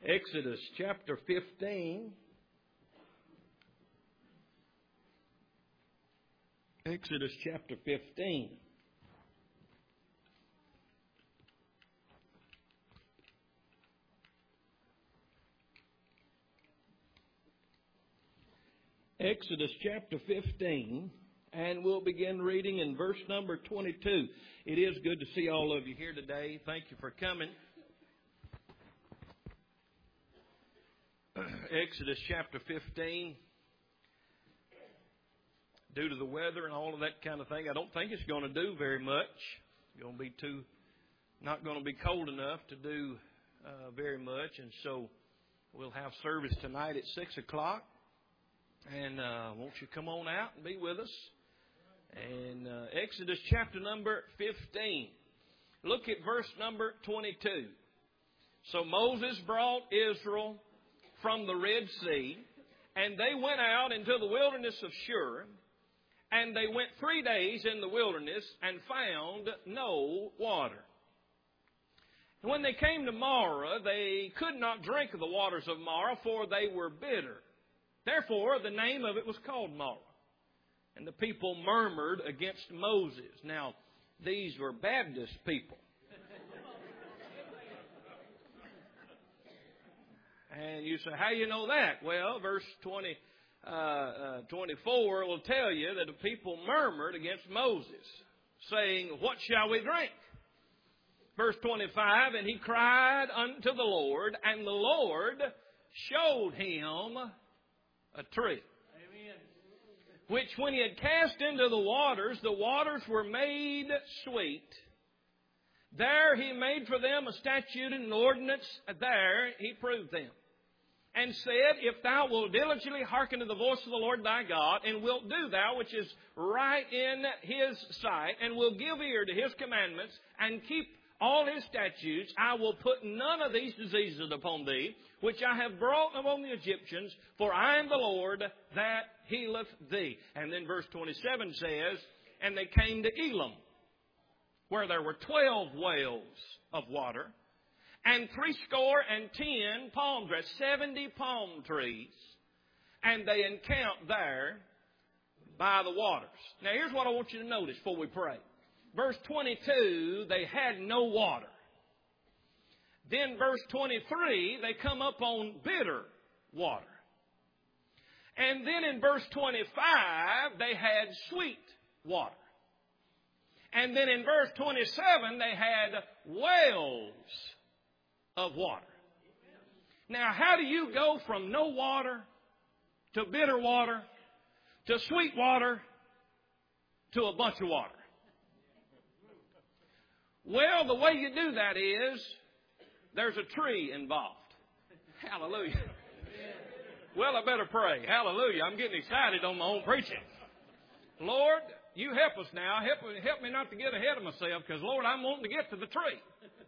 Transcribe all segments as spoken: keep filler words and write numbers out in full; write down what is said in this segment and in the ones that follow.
Exodus chapter fifteen. Exodus chapter fifteen. Exodus chapter fifteen, and we'll begin reading in verse number twenty-two. It is good to see all of you here today. Thank you for coming. Exodus chapter fifteen. Due to the weather and all of that kind of thing, I don't think it's going to do very much. It's going to be too, not going to be cold enough to do uh, very much. And so we'll have service tonight at six o'clock. And uh, won't you come on out and be with us? And uh, Exodus chapter number fifteen. Look at verse number twenty-two. So Moses brought Israel from the Red Sea, and they went out into the wilderness of Shur, and they went three days in the wilderness and found no water. And when they came to Marah, they could not drink of the waters of Marah, for they were bitter. Therefore, the name of it was called Marah. And the people murmured against Moses. Now, these were Baptist people. And you say, how do you know that? Well, verse twenty, uh, uh, twenty-four will tell you that the people murmured against Moses, saying, what shall we drink? Verse twenty-five, and he cried unto the Lord, and the Lord showed him a tree. Amen. Which when he had cast into the waters, the waters were made sweet. There he made for them a statute and an ordinance. There he proved them. And said, if thou wilt diligently hearken to the voice of the Lord thy God, and wilt do thou which is right in his sight, and will give ear to his commandments, and keep all his statutes, I will put none of these diseases upon thee, which I have brought upon the Egyptians, for I am the Lord that healeth thee. And then verse twenty-seven says, and they came to Elim, where there were twelve wells of water, and threescore and ten palm trees, seventy palm trees, and they encamped there by the waters. Now here's what I want you to notice before we pray. Verse twenty-two, they had no water. Then verse twenty-three, they come up on bitter water. And then in verse twenty-five, they had sweet water. And then in verse twenty-seven, they had wells of water. Now, how do you go from no water to bitter water to sweet water to a bunch of water? Well, the way you do that is there's a tree involved. Hallelujah. Well, I better pray. Hallelujah. I'm getting excited on my own preaching. Lord, you help us now. Help, help me not to get ahead of myself, because, Lord, I'm wanting to get to the tree.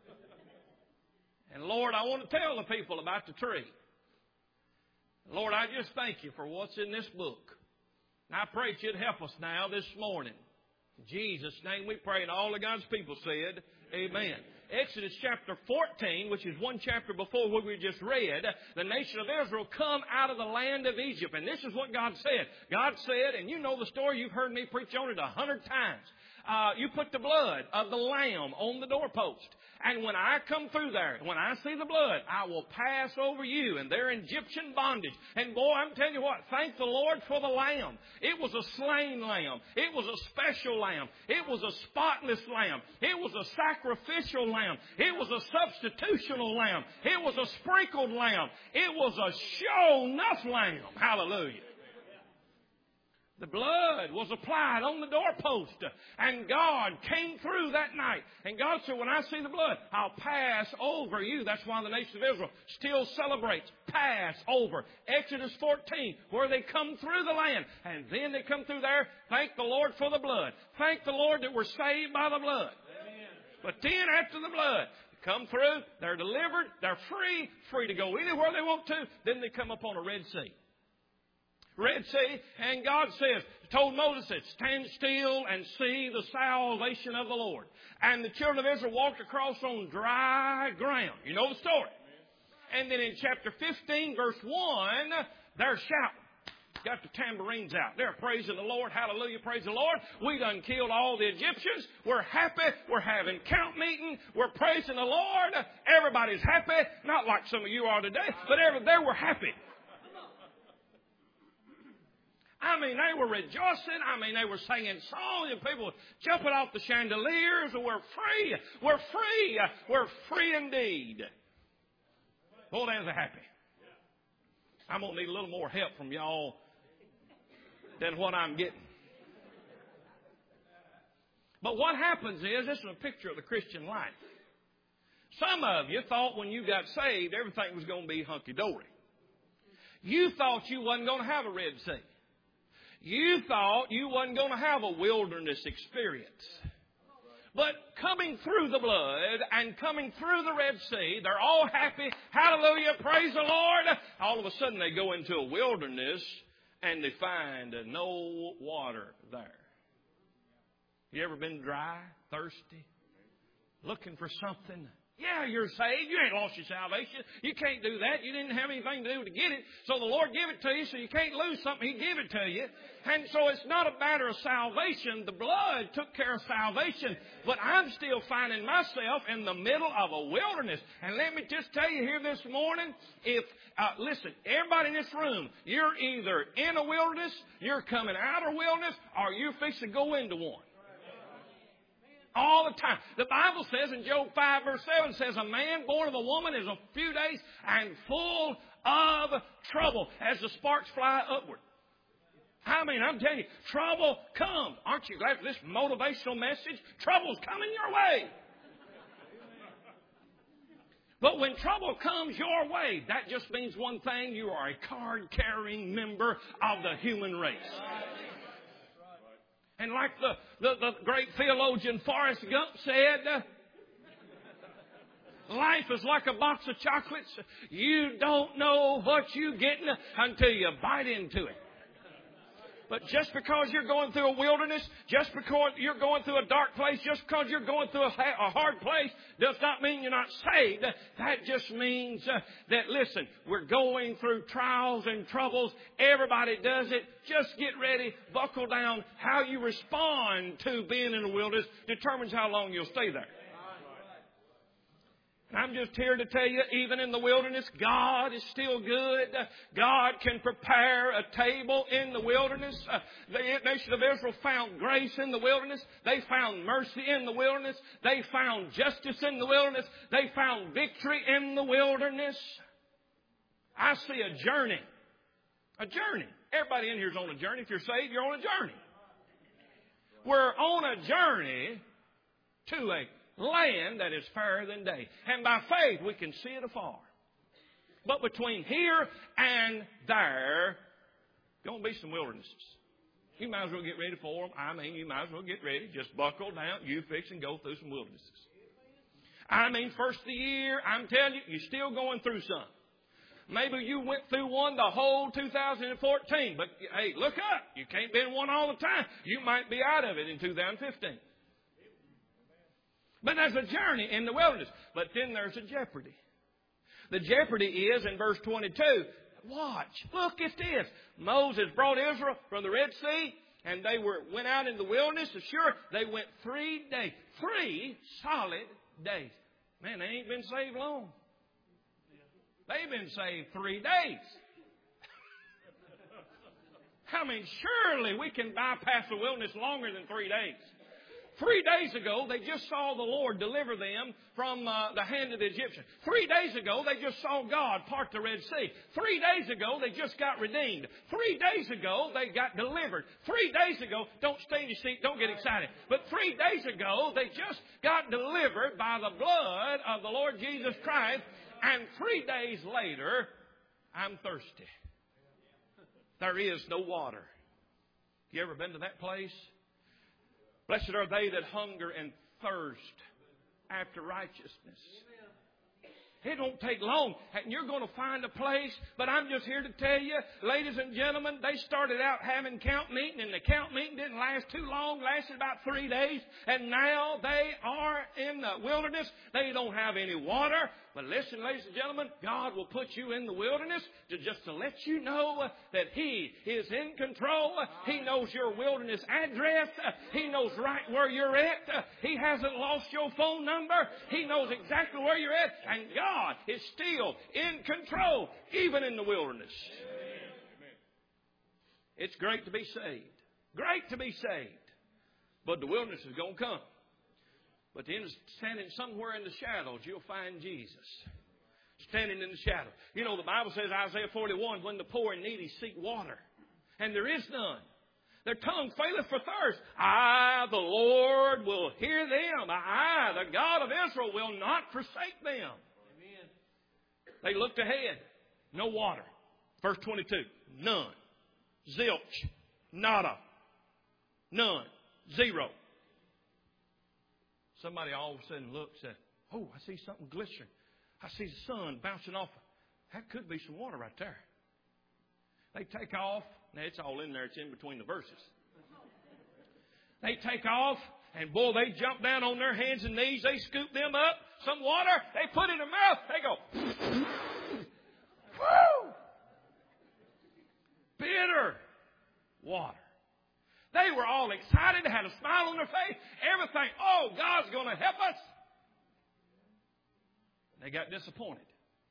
And, Lord, I want to tell the people about the tree. Lord, I just thank you for what's in this book. And I pray that you'd help us now this morning. In Jesus' name we pray, and all of God's people said, amen. Exodus chapter fourteen, which is one chapter before what we just read, the nation of Israel come out of the land of Egypt. And this is what God said. God said, and you know the story, you've heard me preach on it a hundred times. Uh, you put the blood of the lamb on the doorpost. And when I come through there, when I see the blood, I will pass over you. And they're in Egyptian bondage. And boy, I'm telling you what, thank the Lord for the lamb. It was a slain lamb. It was a special lamb. It was a spotless lamb. It was a sacrificial lamb. It was a substitutional lamb. It was a sprinkled lamb. It was a show-enough lamb. Hallelujah. The blood was applied on the doorpost. And God came through that night. And God said, when I see the blood, I'll pass over you. That's why the nation of Israel still celebrates pass over. Exodus fourteen, where they come through the land. And then they come through there. Thank the Lord for the blood. Thank the Lord that we're saved by the blood. Amen. But then after the blood, they come through, they're delivered, they're free, free to go anywhere they want to. Then they come upon a Red Sea. Red Sea, and God says, told Moses, said, stand still and see the salvation of the Lord. And the children of Israel walked across on dry ground. You know the story. And then in chapter fifteen, verse one, they're shouting. Got the tambourines out. They're praising the Lord. Hallelujah. Praise the Lord. We done killed all the Egyptians. We're happy. We're having camp meeting. We're praising the Lord. Everybody's happy. Not like some of you are today, but every, they were happy. I mean, they were rejoicing. I mean, they were singing songs and people were jumping off the chandeliers. We're free. We're free. We're free indeed. Boy, they're happy. I'm going to need a little more help from y'all than what I'm getting. But what happens is, this is a picture of the Christian life. Some of you thought when you got saved, everything was going to be hunky-dory. You thought you wasn't going to have a Red Sea. You thought you wasn't going to have a wilderness experience. But coming through the blood and coming through the Red Sea, they're all happy. Hallelujah, praise the Lord. All of a sudden they go into a wilderness and they find no water there. You ever been dry, thirsty, looking for something? Yeah, you're saved. You ain't lost your salvation. You can't do that. You didn't have anything to do to get it. So the Lord gave it to you, so you can't lose something. He gave it to you. And so it's not a matter of salvation. The blood took care of salvation. But I'm still finding myself in the middle of a wilderness. And let me just tell you here this morning, if, uh, listen, everybody in this room, you're either in a wilderness, you're coming out of a wilderness, or you're fixing to go into one. All the time. The Bible says in Job five verse seven says, a man born of a woman is a few days and full of trouble as the sparks fly upward. I mean, I'm telling you, trouble comes. Aren't you glad for this motivational message? Trouble's coming your way. But when trouble comes your way, that just means one thing. You are a card-carrying member of the human race. And like the, the, the great theologian Forrest Gump said, life is like a box of chocolates. You don't know what you're getting until you bite into it. But just because you're going through a wilderness, just because you're going through a dark place, just because you're going through a, a hard place, does not mean you're not saved. That just means uh, that, listen, we're going through trials and troubles. Everybody does it. Just get ready, buckle down. How you respond to being in the wilderness determines how long you'll stay there. I'm just here to tell you, even in the wilderness, God is still good. God can prepare a table in the wilderness. Uh, the nation of Israel found grace in the wilderness. They found mercy in the wilderness. They found justice in the wilderness. They found victory in the wilderness. I see a journey. A journey. Everybody in here is on a journey. If you're saved, you're on a journey. We're on a journey to a land that is fairer than day. And by faith, we can see it afar. But between here and there, going to be some wildernesses. You might as well get ready for them. I mean, you might as well get ready. Just buckle down. You fix and go through some wildernesses. I mean, first of the year, I'm telling you, you're still going through some. Maybe you went through one the whole two thousand fourteen. But, hey, look up. You can't be in one all the time. You might be out of it in two thousand fifteen. But there's a journey in the wilderness. But then there's a jeopardy. The jeopardy is in verse twenty-two. Watch. Look at this. Moses brought Israel from the Red Sea, and they were went out in the wilderness. So sure, they went three days. Three solid days. Man, they ain't been saved long. They've been saved three days. I mean, surely we can bypass the wilderness longer than three days. Three days ago, they just saw the Lord deliver them from uh, the hand of the Egyptians. Three days ago, they just saw God part the Red Sea. Three days ago, they just got redeemed. Three days ago, they got delivered. Three days ago, don't stay in your seat, don't get excited. But three days ago, they just got delivered by the blood of the Lord Jesus Christ. And three days later, I'm thirsty. There is no water. You ever been to that place? Blessed are they that hunger and thirst after righteousness. It don't take long, and you're going to find a place. But I'm just here to tell you, ladies and gentlemen, they started out having camp meeting, and the camp meeting didn't last too long, lasted about three days. And now they are in the wilderness. They don't have any water. But listen, ladies and gentlemen, God will put you in the wilderness to just to let you know that He is in control. He knows your wilderness address. He knows right where you're at. He hasn't lost your phone number. He knows exactly where you're at. And God is still in control, even in the wilderness. It's great to be saved. Great to be saved. But the wilderness is going to come. But then standing somewhere in the shadows, you'll find Jesus. Standing in the shadow. You know, the Bible says, Isaiah forty-one, when the poor and needy seek water, and there is none. Their tongue faileth for thirst. I, the Lord, will hear them. I, the God of Israel, will not forsake them. Amen. They looked ahead. No water. Verse twenty-two. None. Zilch. Nada. None. Zero. Somebody all of a sudden looks at, oh, I see something glistening. I see the sun bouncing off. That could be some water right there. They take off. Now, it's all in there. It's in between the verses. They take off, and boy, they jump down on their hands and knees. They scoop them up. Some water. They put it in their mouth. They go, woo! Bitter water. They were all excited, had a smile on their face, everything. Oh, God's going to help us. They got disappointed.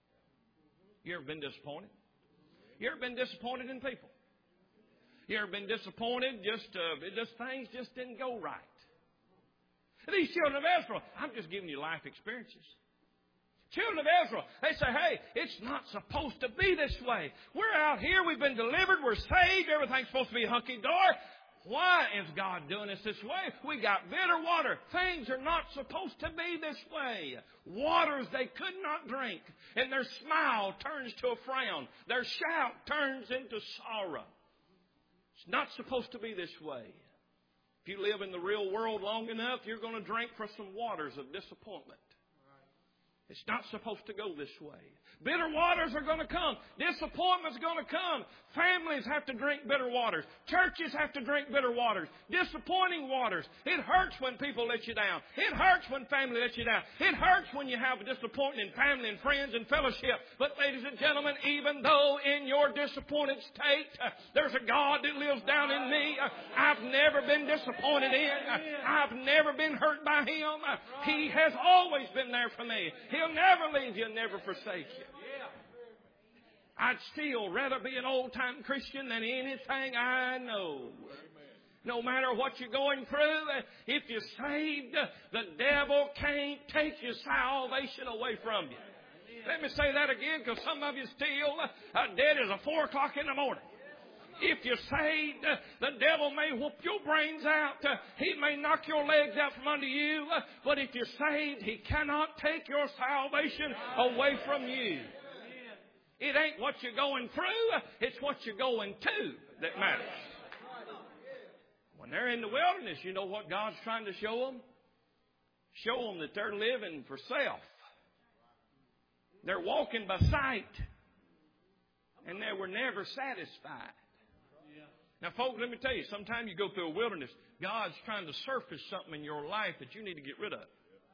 You ever been disappointed? You ever been disappointed in people? You ever been disappointed? Just, uh, just things just didn't go right. These children of Israel, I'm just giving you life experiences. Children of Israel, they say, hey, it's not supposed to be this way. We're out here, we've been delivered, we're saved, everything's supposed to be hunky-dory. Why is God doing us this way? We got bitter water. Things are not supposed to be this way. Waters they could not drink. And their smile turns to a frown. Their shout turns into sorrow. It's not supposed to be this way. If you live in the real world long enough, you're going to drink from some waters of disappointment. It's not supposed to go this way. Bitter waters are going to come. Disappointment's going to come. Families have to drink bitter waters. Churches have to drink bitter waters. Disappointing waters. It hurts when people let you down. It hurts when family lets you down. It hurts when you have a disappointment in family and friends and fellowship. But ladies and gentlemen, even though in your disappointed state, uh, there's a God that lives down in me. Uh, I've never been disappointed in. Uh, I've never been hurt by Him. Uh, he has always been there for me. He'll never leave you, never forsake you. I'd still rather be an old-time Christian than anything I know. No matter what you're going through, if you're saved, the devil can't take your salvation away from you. Let me say that again, because some of you still uh, dead as a four o'clock in the morning. If you're saved, uh, the devil may whoop your brains out. Uh, he may knock your legs out from under you. Uh, but if you're saved, he cannot take your salvation away from you. It ain't what you're going through. Uh, it's what you're going to that matters. When they're in the wilderness, you know what God's trying to show them? Show them that they're living for self. They're walking by sight. And they were never satisfied. Now, folks, let me tell you, sometimes you go through a wilderness, God's trying to surface something in your life that you need to get rid of.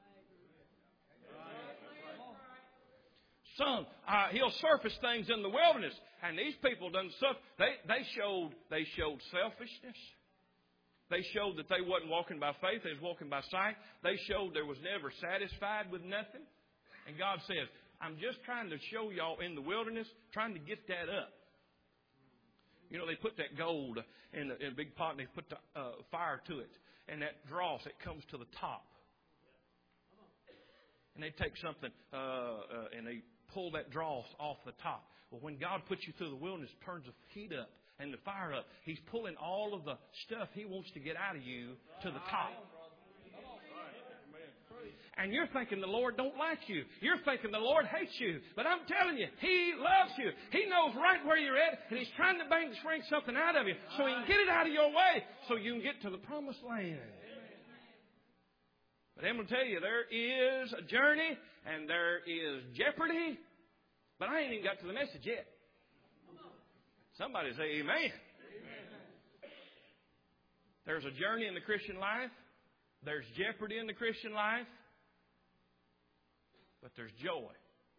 Some, uh, He'll surface things in the wilderness, and these people done stuff. They they showed they showed selfishness. They showed that they wasn't walking by faith; they was walking by sight. They showed they was never satisfied with nothing. And God says, "I'm just trying to show y'all in the wilderness, trying to get that up." You know, they put that gold in a, in a big pot and they put the uh, fire to it. And that dross, it comes to the top. And they take something uh, uh, and they pull that dross off the top. Well, when God puts you through the wilderness, turns the heat up and the fire up, He's pulling all of the stuff He wants to get out of you to the top. And you're thinking the Lord don't like you. You're thinking the Lord hates you. But I'm telling you, He loves you. He knows right where you're at. And He's trying to bring, bring something out of you so He can get it out of your way so you can get to the promised land. But I'm going to tell you, there is a journey and there is jeopardy. But I ain't even got to the message yet. Somebody say amen. There's a journey in the Christian life. There's jeopardy in the Christian life. But there's joy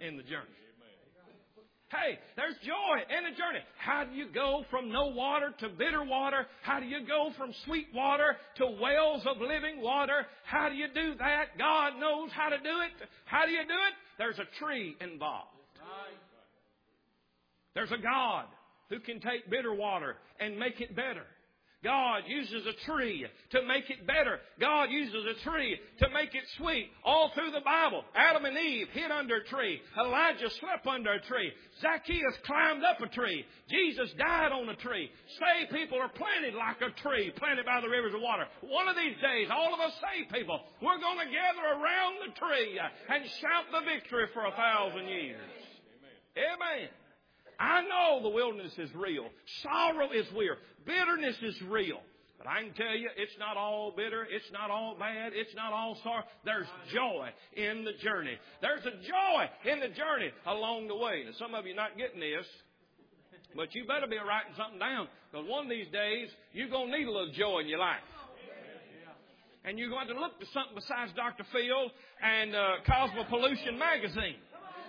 in the journey. Hey, there's joy in the journey. How do you go from no water to bitter water? How do you go from sweet water to wells of living water? How do you do that? God knows how to do it. How do you do it? There's a tree involved. There's a God who can take bitter water and make it better. God uses a tree to make it better. God uses a tree to make it sweet. All through the Bible, Adam and Eve hid under a tree. Elijah slept under a tree. Zacchaeus climbed up a tree. Jesus died on a tree. Saved people are planted like a tree, planted by the rivers of water. One of these days, all of us saved people, we're going to gather around the tree and shout the victory for a thousand years. Amen. I know the wilderness is real. Sorrow is real. Bitterness is real. But I can tell you, it's not all bitter. It's not all bad. It's not all sorrow. There's joy in the journey. There's a joy in the journey along the way. Now, some of you are not getting this, but you better be writing something down. Because one of these days, you're going to need a little joy in your life. And you're going to look to something besides Doctor Phil and uh, Cosmopollution magazine.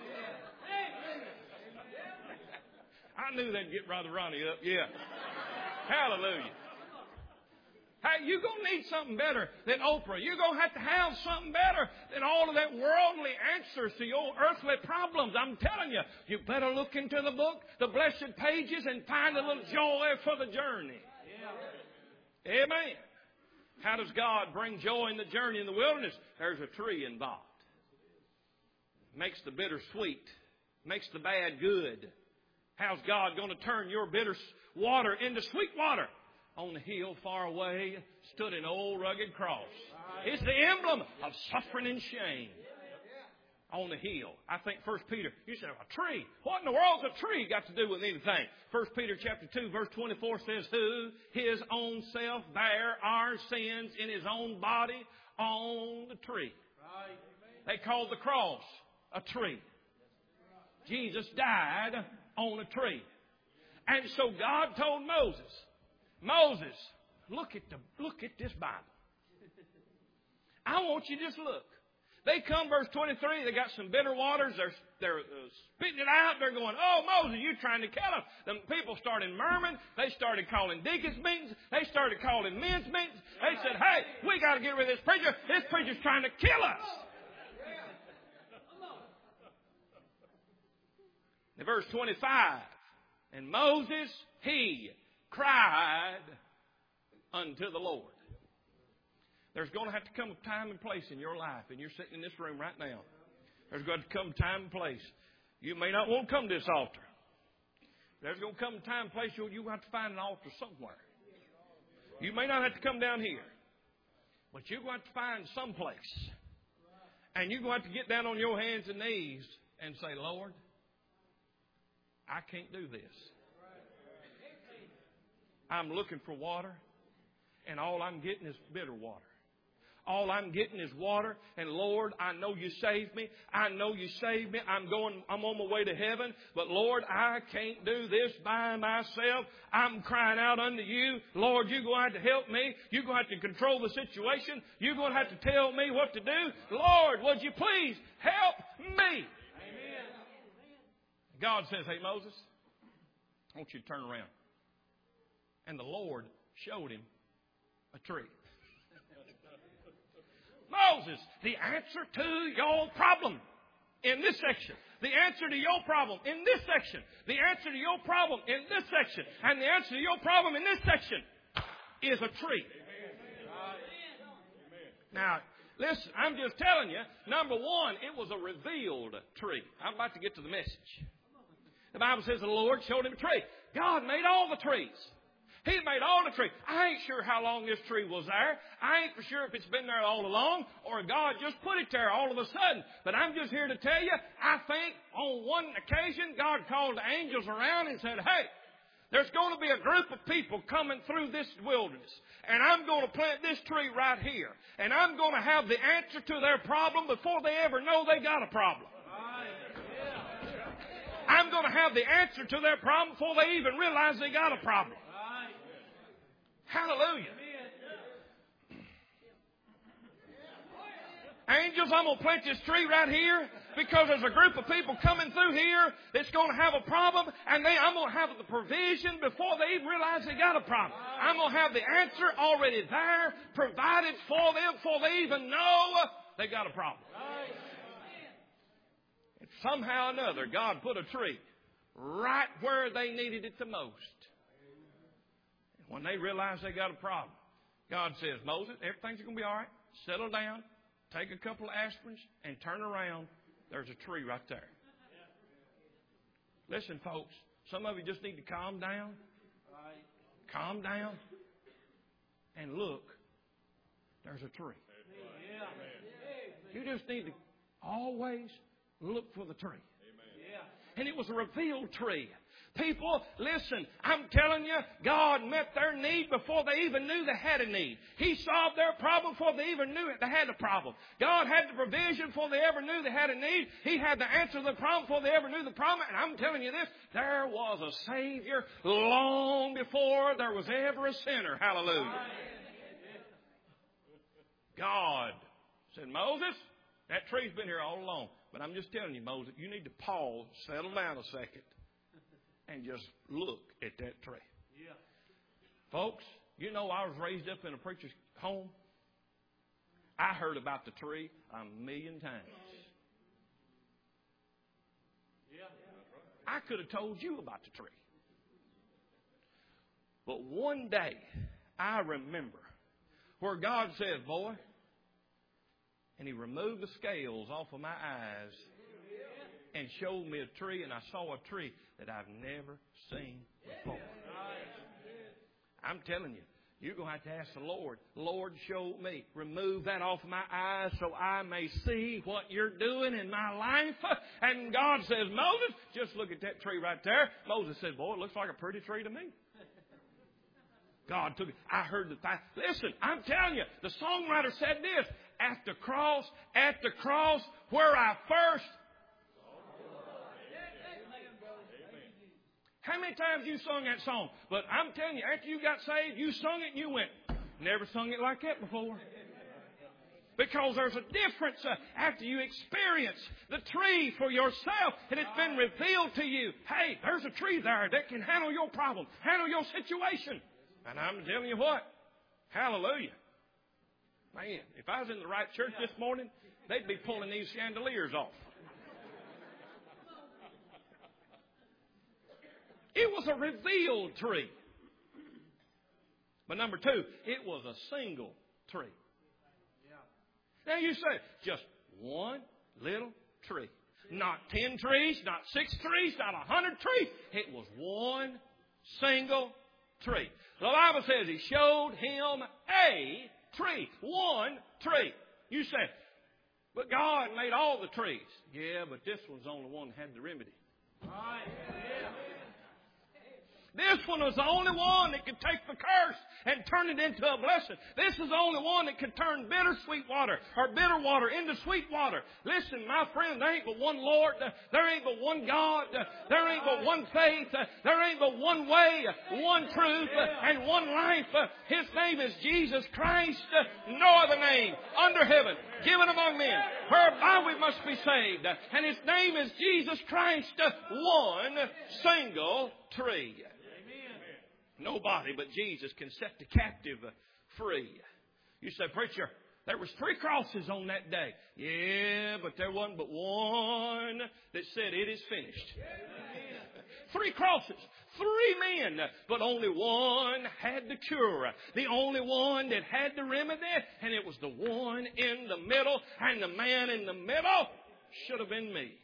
I knew they'd get Brother Ronnie up. Yeah. Hallelujah. Hey, you're going to need something better than Oprah. You're going to have to have something better than all of that worldly answers to your earthly problems. I'm telling you, you better look into the book, the blessed pages, and find a little joy for the journey. Amen. How does God bring joy in the journey in the wilderness? There's a tree involved. Makes the bitter sweet. Makes the bad good. How's God going to turn your bitter water into sweet water? On the hill far away stood an old rugged cross. It's the emblem of suffering and shame. On the hill. I think First Peter, you said a tree. What in the world's a tree got to do with anything? First Peter chapter two verse twenty-four says, who his own self bare our sins in his own body on the tree. They called the cross a tree. Jesus died on a tree. And so God told Moses, Moses, look at the look at this Bible. I want you to just look. They come, verse twenty-three, they got some bitter waters. They're, they're uh, spitting it out. They're going, oh, Moses, you're trying to kill us. The people started murmuring. They started calling deacons meetings. They started calling men's meetings. They said, hey, we got to get rid of this preacher. This preacher's trying to kill us. In verse twenty-five, and Moses, he cried unto the Lord. There's going to have to come a time and place in your life, and you're sitting in this room right now. There's going to come a time and place. You may not want to come to this altar. There's going to come a time and place you'll, you'll have to find an altar somewhere. You may not have to come down here, but you're going to have to find some place. And you're going to have to get down on your hands and knees and say, Lord, I can't do this. I'm looking for water, and all I'm getting is bitter water. All I'm getting is water, and Lord, I know you saved me. I know you saved me. I'm going, I'm on my way to heaven, but Lord, I can't do this by myself. I'm crying out unto you. Lord, you're going to have to help me. You're going to have to control the situation. You're going to have to tell me what to do. Lord, would you please help me? Amen. God says, hey, Moses, I want you to turn around. And the Lord showed him a tree. Moses, the answer to your problem in this section. The answer to your problem in this section. The answer to your problem in this section. And the answer to your problem in this section is a tree. Now, listen, I'm just telling you, number one, it was a revealed tree. I'm about to get to the message. The Bible says the Lord showed him a tree. God made all the trees. He made all the trees. I ain't sure how long this tree was there. I ain't for sure if it's been there all along or God just put it there all of a sudden. But I'm just here to tell you, I think on one occasion God called the angels around and said, hey, there's going to be a group of people coming through this wilderness. And I'm going to plant this tree right here. And I'm going to have the answer to their problem before they ever know they got a problem. I'm going to have the answer to their problem before they even realize they got a problem. Hallelujah. Angels, I'm going to plant this tree right here. Because there's a group of people coming through here that's going to have a problem, and they, I'm going to have the provision before they even realize they got a problem. I'm going to have the answer already there, provided for them before they even know they got a problem. And somehow or another, God put a tree right where they needed it the most. And when they realize they got a problem, God says, Moses, everything's going to be all right. Settle down, take a couple of aspirins, and turn around. There's a tree right there. Listen, folks, some of you just need to calm down. Calm down and look. There's a tree. You just need to always look for the tree. And it was a revealed tree. People, listen, I'm telling you, God met their need before they even knew they had a need. He solved their problem before they even knew it, they had a problem. God had the provision before they ever knew they had a need. He had the answer to the problem before they ever knew the problem. And I'm telling you this, there was a Savior long before there was ever a sinner. Hallelujah. God said, Moses, that tree's been here all along. But I'm just telling you, Moses, you need to pause, settle down a second, and just look at that tree. Yeah. Folks, you know I was raised up in a preacher's home. I heard about the tree a million times. Yeah. I could have told you about the tree. But one day, I remember where God said, boy, and He removed the scales off of my eyes and showed me a tree, and I saw a tree that I've never seen before. I'm telling you, you're going to have to ask the Lord, Lord, show me. Remove that off my eyes so I may see what you're doing in my life. And God says, Moses, just look at that tree right there. Moses said, boy, it looks like a pretty tree to me. God took it. I heard the fact. Listen, I'm telling you, the songwriter said this, at the cross, at the cross, where I first. How many times you sung that song? But I'm telling you, after you got saved, you sung it and you went, never sung it like that before. Because there's a difference uh, after you experience the tree for yourself and it's been revealed to you. Hey, there's a tree there that can handle your problem, handle your situation. And I'm telling you what, hallelujah. Man, if I was in the right church this morning, they'd be pulling these chandeliers off. It was a revealed tree. But number two, it was a single tree. Now you say, just one little tree. Not ten trees, not six trees, not a hundred trees. It was one single tree. The Bible says He showed him a tree. One tree. You say, but God made all the trees. Yeah, but this one's the only one that had the remedy. Right. Yeah. This one was the only one that could take the curse and turn it into a blessing. This is the only one that could turn bitter sweet water or bitter water into sweet water. Listen, my friend, there ain't but one Lord. There ain't but one God. There ain't but one faith. There ain't but one way, one truth, and one life. His name is Jesus Christ. No other name under heaven given among men whereby we must be saved. And His name is Jesus Christ, one single tree. Nobody but Jesus can set the captive free. You say, preacher, there was three crosses on that day. Yeah, but there wasn't but one that said it is finished. Three crosses, three men, but only one had the cure. The only one that had the remedy, and it was the one in the middle, and the man in the middle should have been me.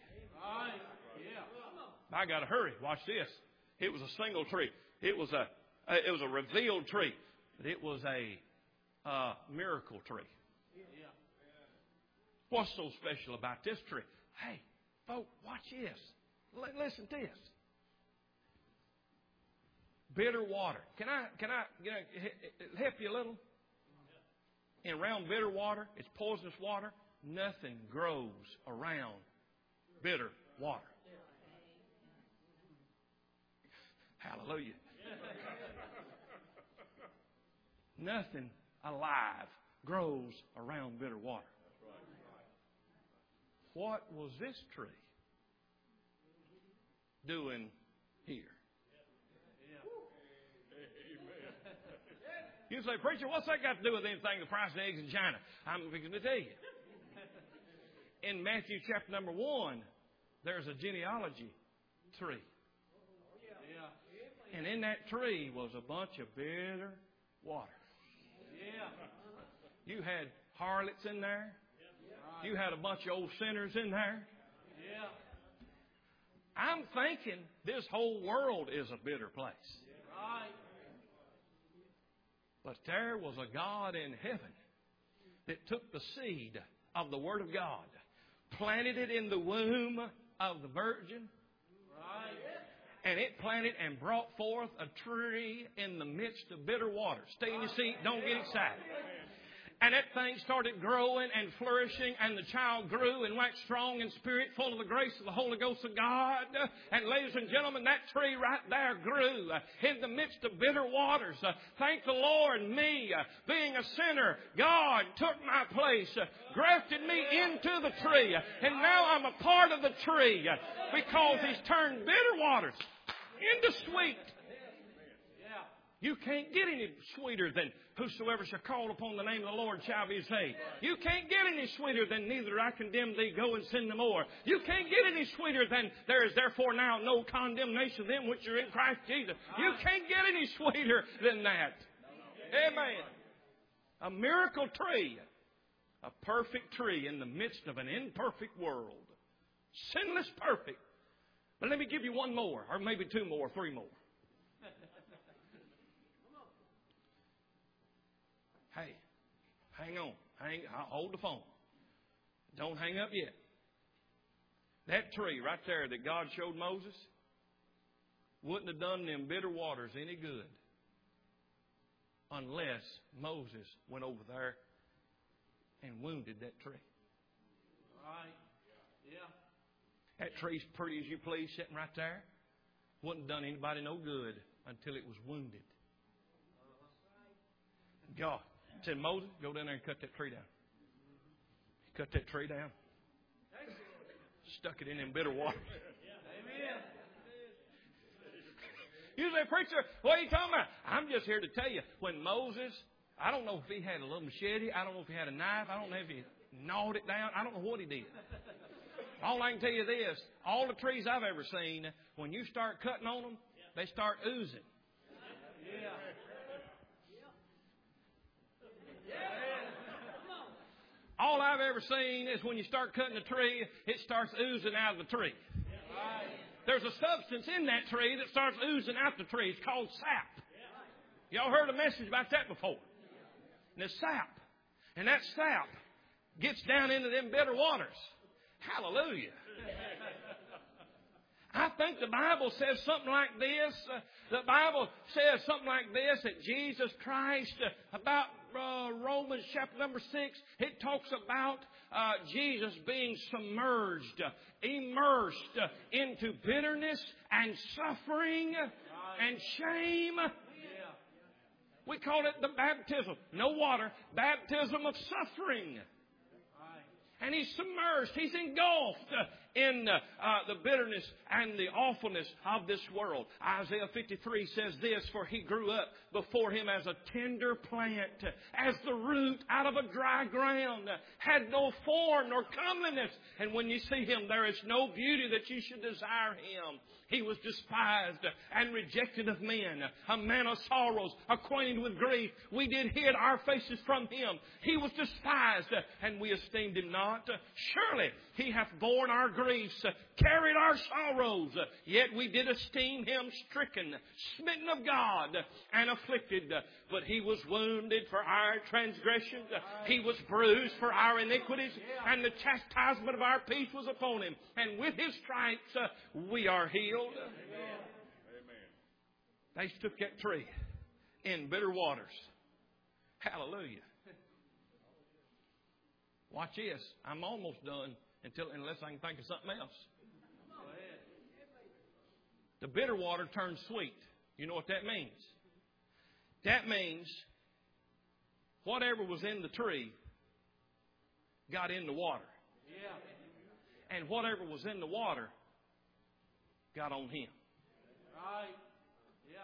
I got to hurry. Watch this. It was a single tree. It was a It was a revealed tree, but it was a uh, miracle tree. What's so special about this tree? Hey, folks, watch this. L- listen to this. Bitter water. Can I can I you know, help you a little? And around bitter water, it's poisonous water. Nothing grows around bitter water. Hallelujah. Nothing alive grows around bitter water. what was this tree doing here? You say, preacher, what's that got to do with anything, the price of eggs in China? I'm fixing to tell you. In Matthew chapter number one, there's a genealogy tree. And in that tree was a bunch of bitter water. You had harlots in there. You had a bunch of old sinners in there. I'm thinking this whole world is a bitter place. But there was a God in heaven that took the seed of the Word of God, planted it in the womb of the Virgin, and it planted and brought forth a tree in the midst of bitter water. Stay in your seat. Don't get excited. And that thing started growing and flourishing, and the child grew and waxed strong in spirit, full of the grace of the Holy Ghost of God. And ladies and gentlemen, that tree right there grew in the midst of bitter waters. Thank the Lord, me, being a sinner, God took my place, grafted me into the tree, and now I'm a part of the tree because He's turned bitter waters into sweet. You can't get any sweeter than whosoever shall call upon the name of the Lord shall be saved. You can't get any sweeter than neither I condemn thee, go and sin no more. You can't get any sweeter than there is therefore now no condemnation of them which are in Christ Jesus. You can't get any sweeter than that. Amen. A miracle tree. A perfect tree in the midst of an imperfect world. Sinless perfect. But let me give you one more, or maybe two more, three more. Hey, hang on. Hang, hold the phone. Don't hang up yet. That tree right there that God showed Moses wouldn't have done them bitter waters any good unless Moses went over there and wounded that tree. Right. Yeah. That tree's pretty as you please sitting right there. Wouldn't have done anybody no good until it was wounded. God said, Moses, go down there and cut that tree down. He cut that tree down. Stuck it in them bitter waters. Amen. You say, preacher, what are you talking about? I'm just here to tell you, when Moses, I don't know if he had a little machete, I don't know if he had a knife, I don't know if he gnawed it down, I don't know what he did. All I can tell you this, all the trees I've ever seen, when you start cutting on them, they start oozing. Yeah. All I've ever seen is when you start cutting a tree, it starts oozing out of the tree. There's a substance in that tree that starts oozing out the tree. It's called sap. Y'all heard a message about that before. And it's sap. And that sap gets down into them bitter waters. Hallelujah. I think the Bible says something like this. Uh, the Bible says something like this, that Jesus Christ, uh, about uh, Romans chapter number six, it talks about uh, Jesus being submerged, uh, immersed uh, into bitterness and suffering and shame. We call it the baptism. No water. Baptism of suffering. And He's submerged. He's engulfed uh, in uh, uh, the bitterness and the awfulness of this world. Isaiah fifty-three says this, for He grew up before Him as a tender plant, as the root out of a dry ground, had no form nor comeliness. And when you see Him, there is no beauty that you should desire Him. He was despised and rejected of men, a man of sorrows, acquainted with grief. We did hid our faces from Him. He was despised, and we esteemed Him not. Surely He hath borne our griefs, carried our sorrows. Yet we did esteem Him stricken, smitten of God, and afflicted. But He was wounded for our transgressions. He was bruised for our iniquities. And the chastisement of our peace was upon Him. And with His stripes uh, we are healed. Amen. They took that tree in bitter waters. Hallelujah. Watch this. I'm almost done until unless I can think of something else. The bitter water turned sweet. You know what that means? That means whatever was in the tree got in the water. And whatever was in the water got on him. Right. Yeah.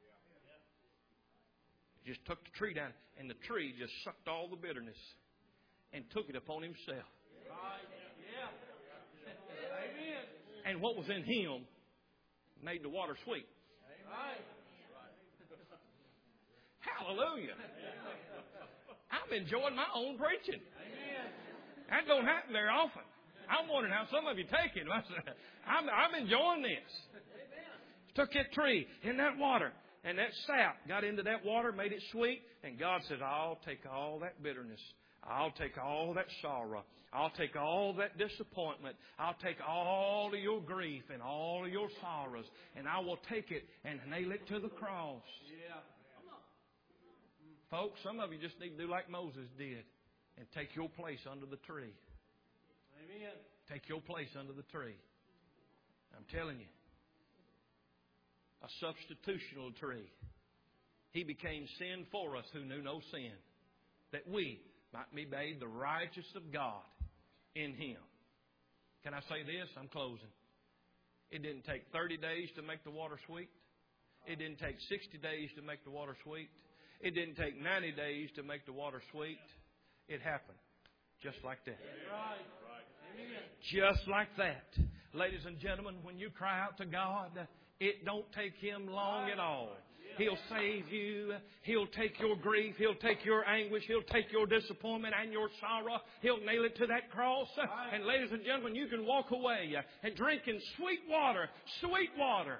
Just took the tree down, and the tree just sucked all the bitterness and took it upon himself. Right. Yeah. Amen. And what was in him made the water sweet. Right. Hallelujah. I'm enjoying my own preaching. Amen. That don't happen very often. I'm wondering how some of you take it. I'm, I'm enjoying this. Took that tree in that water, and that sap got into that water, made it sweet, and God says, I'll take all that bitterness. I'll take all that sorrow. I'll take all that disappointment. I'll take all of your grief and all of your sorrows, and I will take it and nail it to the cross. Yeah. Folks, some of you just need to do like Moses did and take your place under the tree. Amen. Take your place under the tree. I'm telling you. A substitutional tree. He became sin for us who knew no sin, that we might be made the righteous of God in Him. Can I say this? I'm closing. It didn't take thirty days to make the water sweet. It didn't take sixty days to make the water sweet. It didn't take ninety days to make the water sweet. It happened just like that. Right. Just like that. Ladies and gentlemen, when you cry out to God, it don't take Him long at all. He'll save you. He'll take your grief. He'll take your anguish. He'll take your disappointment and your sorrow. He'll nail it to that cross. And ladies and gentlemen, you can walk away and drink in sweet water, sweet water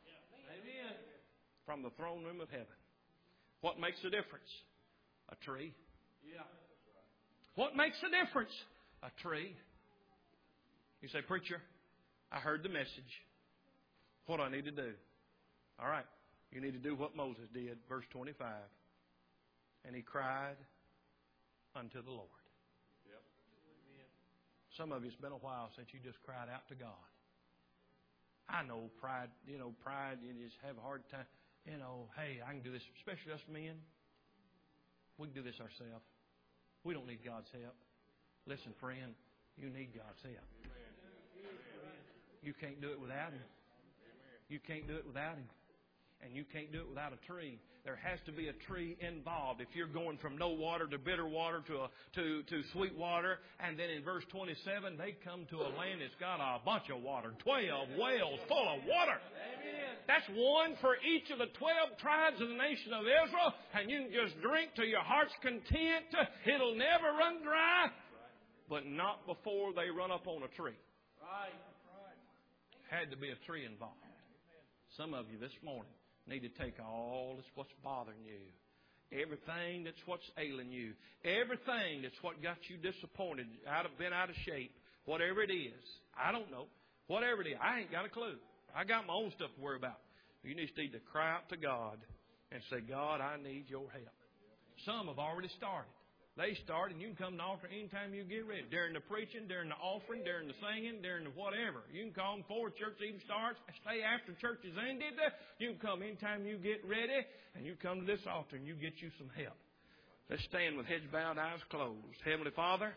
from the throne room of heaven. What makes a difference? A tree. What makes a difference? A tree. You say, preacher, I heard the message. What do I need to do? All right. You need to do what Moses did, verse twenty-five. And he cried unto the Lord. Yep. Some of you, it's been a while since you just cried out to God. I know pride, you know, pride, you just have a hard time. You know, hey, I can do this, especially us men. We can do this ourselves. We don't need God's help. Listen, friend, you need God's help. You can't do it without Him. You can't do it without Him. And you can't do it without a tree. There has to be a tree involved. If you're going from no water to bitter water to a, to, to sweet water, and then in verse twenty-seven, they come to a land that's got a bunch of water, twelve wells full of water. That's one for each of the twelve tribes of the nation of Israel, and you can just drink to your heart's content. It'll never run dry, but not before they run up on a tree. Right. Had to be a tree involved. Some of you this morning need to take all that's what's bothering you, everything that's what's ailing you, everything that's what got you disappointed, out of been out of shape, whatever it is. I don't know. Whatever it is, I ain't got a clue. I got my own stuff to worry about. You just need to cry out to God and say, God, I need your help. Some have already started. They start, and you can come to the altar anytime you get ready. During the preaching, during the offering, during the singing, during the whatever. You can come before church even starts. Stay after church is ended. You can come anytime you get ready, and you come to this altar, and you get you some help. Let's stand with heads bowed, eyes closed. Heavenly Father,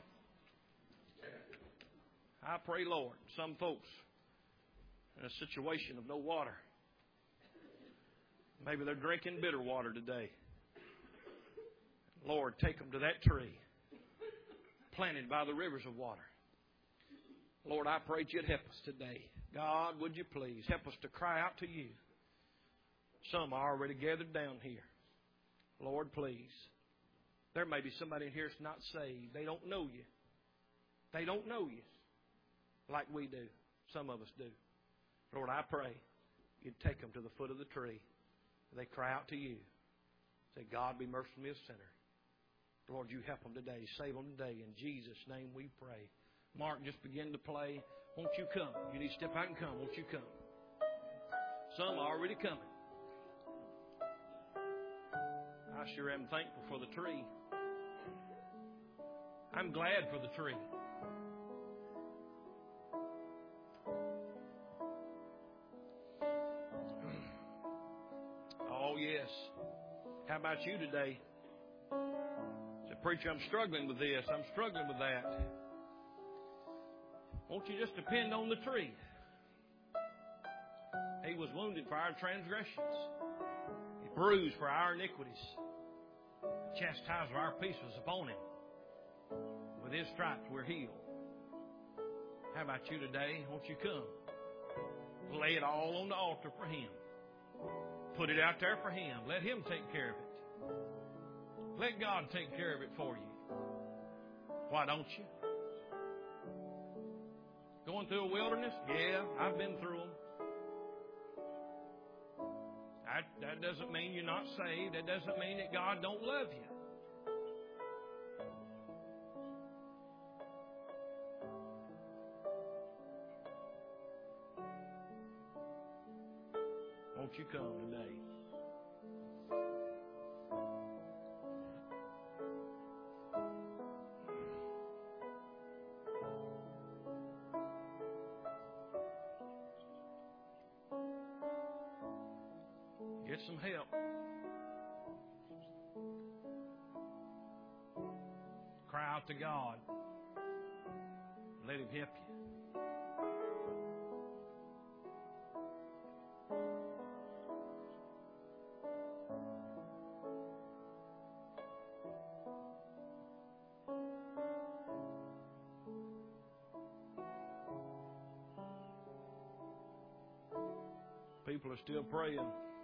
I pray, Lord, some folks in a situation of no water. Maybe they're drinking bitter water today. Lord, take them to that tree planted by the rivers of water. Lord, I pray that you'd help us today. God, would you please help us to cry out to you. Some are already gathered down here. Lord, please. There may be somebody in here that's not saved. They don't know you. They don't know you like we do. Some of us do. Lord, I pray you'd take them to the foot of the tree. They cry out to you. Say, God, be merciful to me, a sinner. Lord, you help them today. Save them today. In Jesus' name we pray. Mark, just begin to play. Won't you come? You need to step out and come. Won't you come? Some are already coming. I sure am thankful for the tree. I'm glad for the tree. Oh, yes. How about you today? Say, preacher, I'm struggling with this. I'm struggling with that. Won't you just depend on the tree? He was wounded for our transgressions. He bruised for our iniquities. The chastisement of our peace was upon Him. With His stripes we're healed. How about you today? Won't you come? Lay it all on the altar for Him. Put it out there for Him. Let Him take care of it. Let God take care of it for you. Why don't you? Going through a wilderness? Yeah, I've been through them. That, that doesn't mean you're not saved. That doesn't mean that God don't love you. Won't you come today? Get some help. Cry out to God. Let Him help you. People are still praying.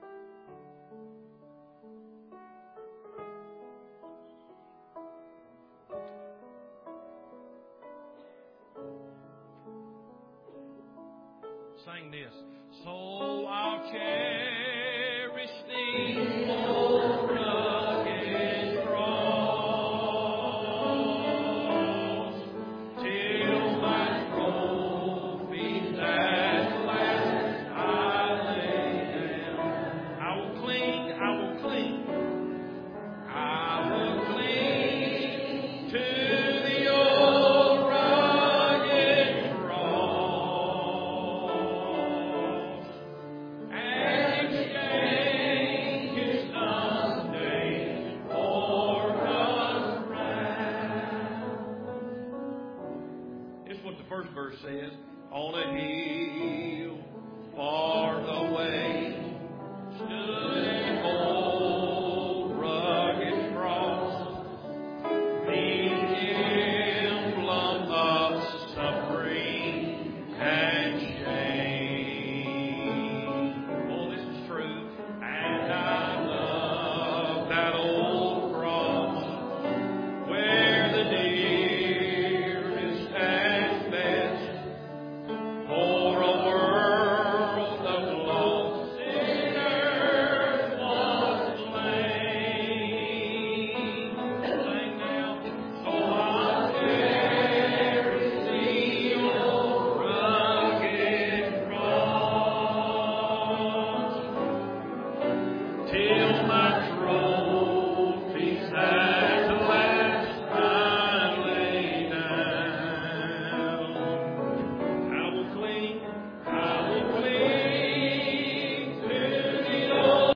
Sing this. So I'll cherish Thee, O